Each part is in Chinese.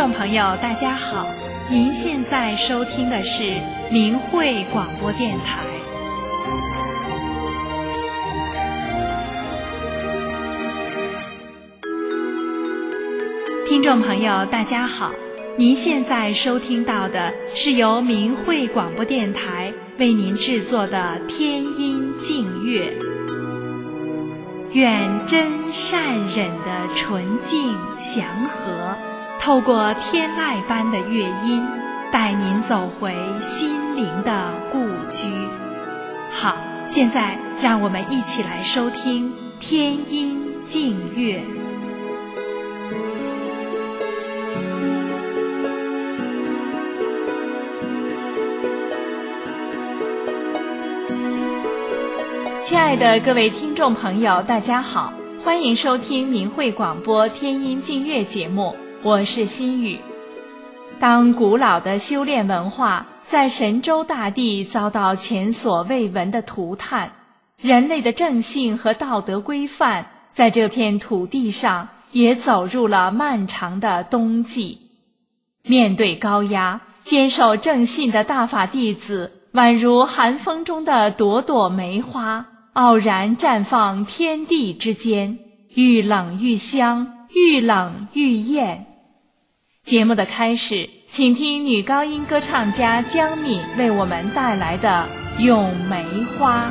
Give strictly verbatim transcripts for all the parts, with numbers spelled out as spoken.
众朋友大家好，您现在收听的是明慧广播电台。听众朋友大家好，您现在收听到的是由明慧广播电台为您制作的天音净乐。愿真善忍的纯净祥和透过天籁般的乐音，带您走回心灵的故居。好，现在让我们一起来收听天音净乐。亲爱的各位听众朋友大家好，欢迎收听明慧广播天音净乐节目，我是心雨。当古老的修炼文化在神州大地遭到前所未闻的涂炭，人类的正性和道德规范在这片土地上也走入了漫长的冬季。面对高压，坚守正信的大法弟子宛如寒风中的朵朵梅花，傲然绽放天地之间，愈冷愈香，愈冷愈艳。节目的开始，请听女高音歌唱家江敏为我们带来的《咏梅花》。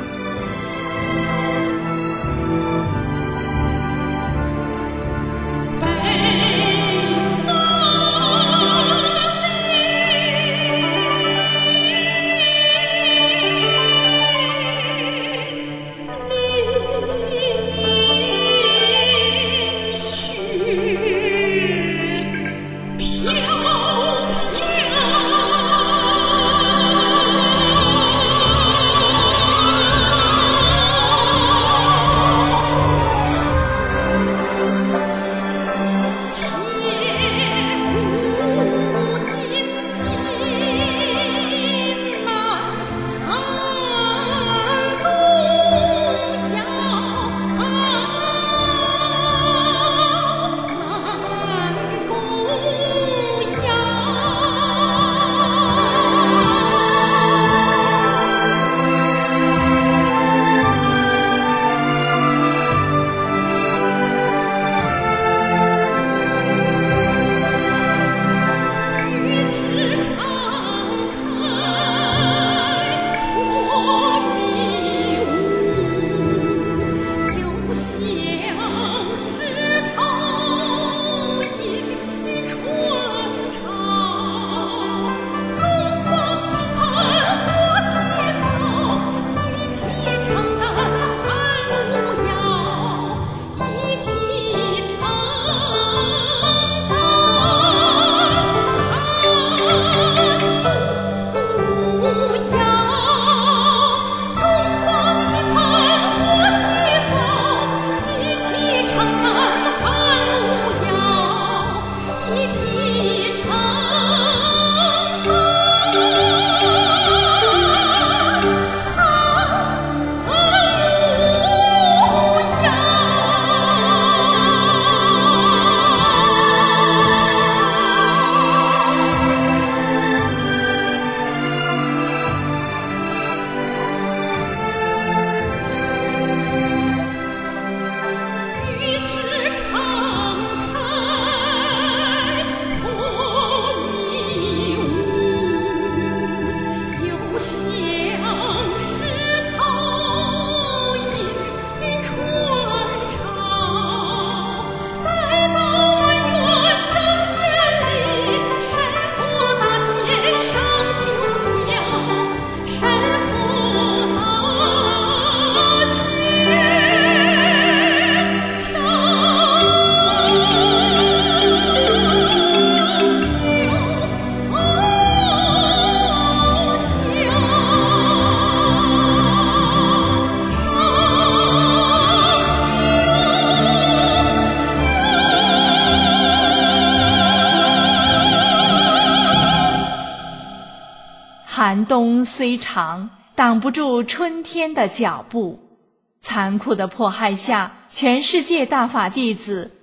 寒冬虽长，挡不住春天的脚步。残酷的迫害下，全世界大法弟子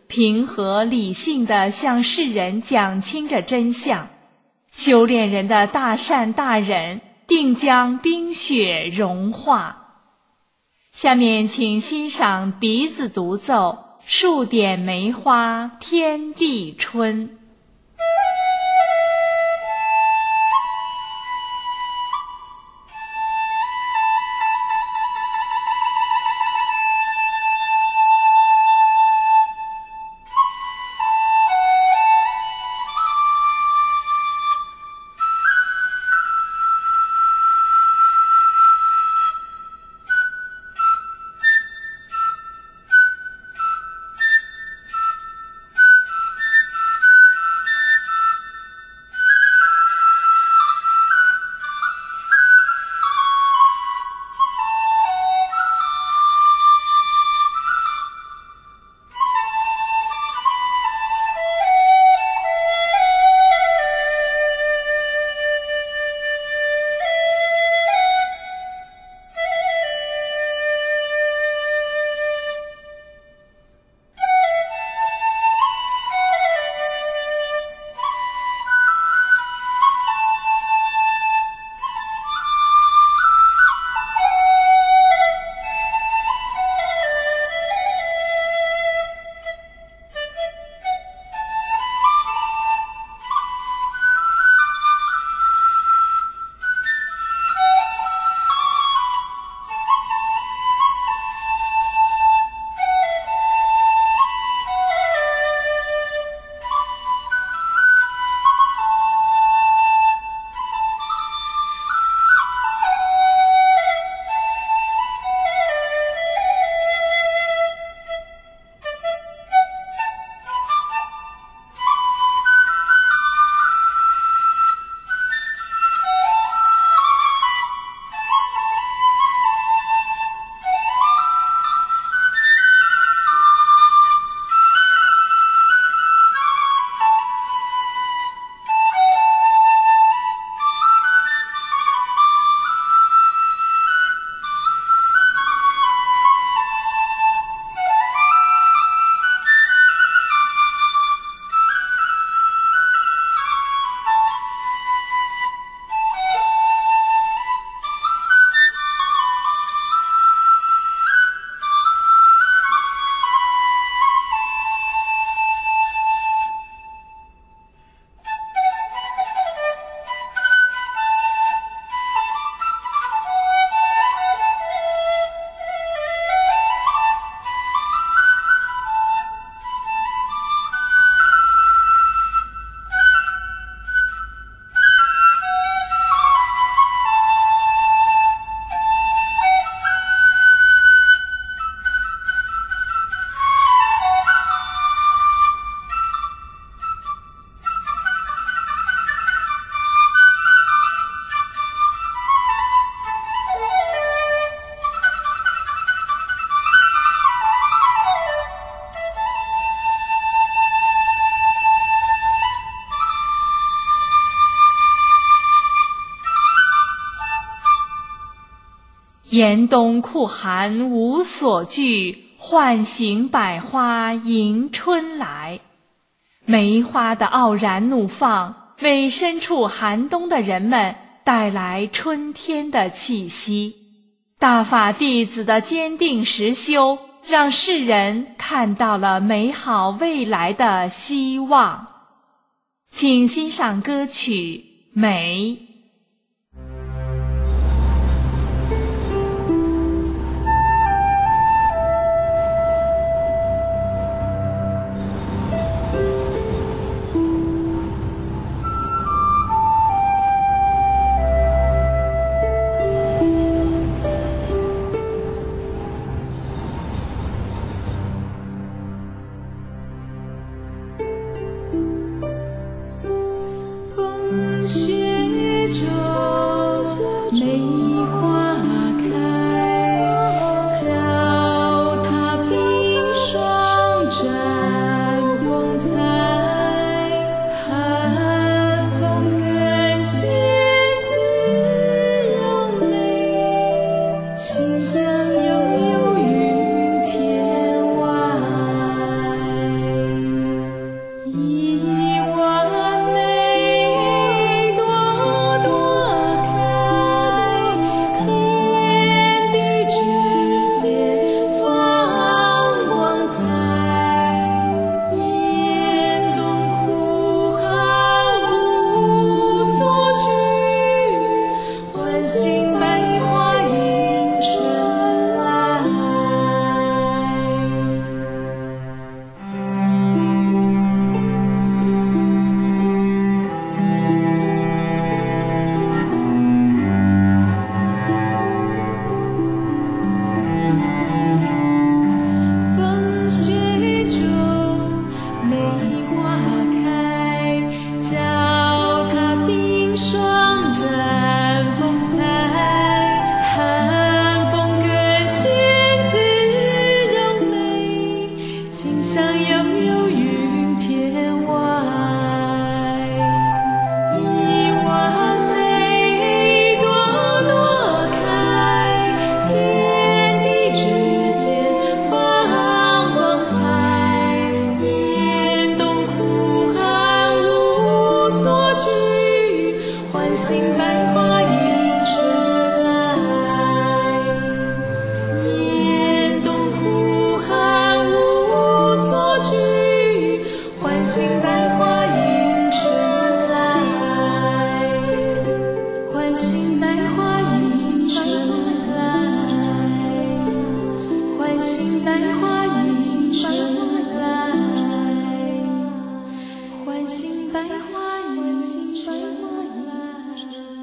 平和理性地向世人讲清着真相，修炼人的大善大忍定将冰雪融化。下面请欣赏笛子独奏《数点梅花天地春》。严冬酷寒无所惧，唤醒百花迎春来。梅花的傲然怒放，为身处寒冬的人们带来春天的气息。大法弟子的坚定实修，让世人看到了美好未来的希望。请欣赏歌曲《梅》。 雪心上悠悠云天外，一弯梅朵朵开，天地之间放光彩，年冬苦寒无所惧，唤醒百花迎春来。年冬苦寒无所惧，唤醒百花迎春来，唤醒百花迎春来，唤醒百花迎春来，唤醒百花迎春来。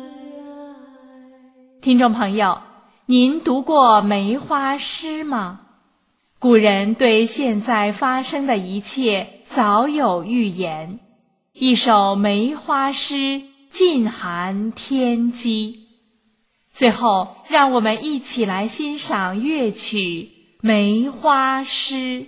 听众朋友，您读过梅花诗吗？古人对现在发生的一切早有预言，一首梅花诗尽含天机。最后，让我们一起来欣赏乐曲《梅花诗》。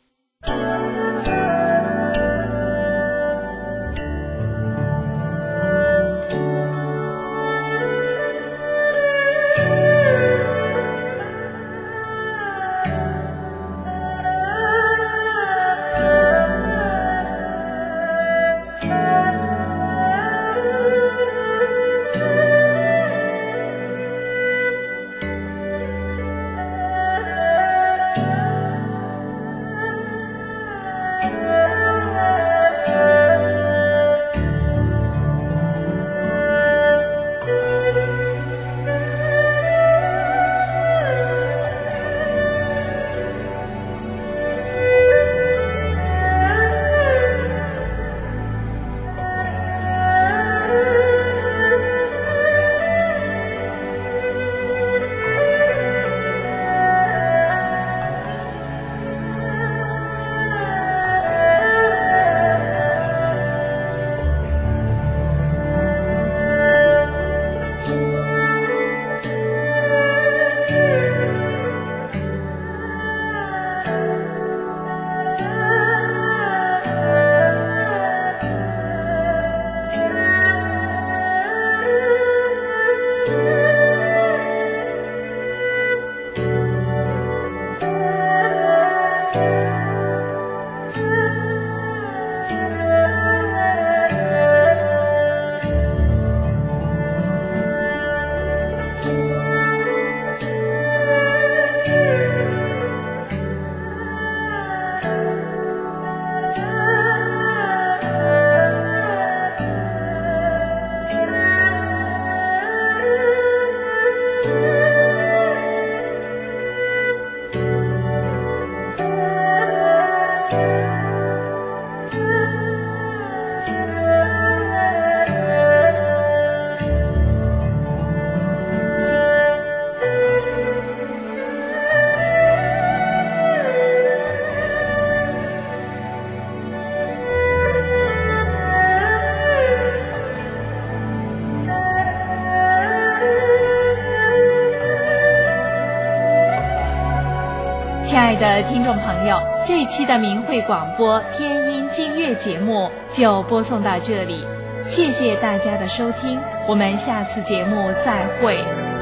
亲爱的听众朋友，这一期的明慧广播天音净月节目就播送到这里，谢谢大家的收听，我们下次节目再会。